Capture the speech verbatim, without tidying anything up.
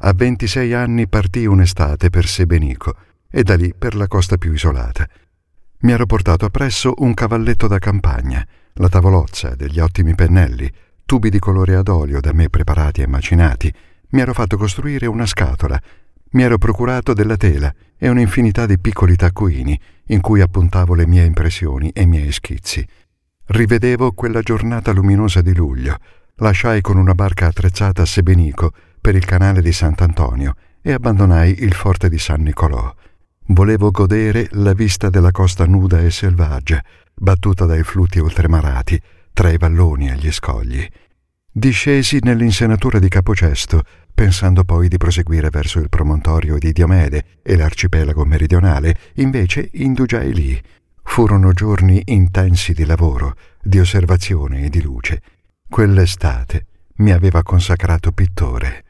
A ventisei anni partii un'estate per Sebenico e da lì per la costa più isolata. Mi ero portato appresso un cavalletto da campagna, la tavolozza degli ottimi pennelli, tubi di colore ad olio da me preparati e macinati. Mi ero fatto costruire una scatola. Mi ero procurato della tela e un'infinità di piccoli taccuini in cui appuntavo le mie impressioni e i miei schizzi. Rivedevo quella giornata luminosa di luglio. Lasciai con una barca attrezzata a Sebenico per il canale di Sant'Antonio e abbandonai il forte di San Nicolò. Volevo godere la vista della costa nuda e selvaggia, battuta dai flutti oltremarati, tra i valloni e gli scogli. Discesi nell'insenatura di Capocesto, pensando poi di proseguire verso il promontorio di Diomede e l'arcipelago meridionale, invece indugiai lì. Furono giorni intensi di lavoro, di osservazione e di luce. Quell'estate mi aveva consacrato pittore.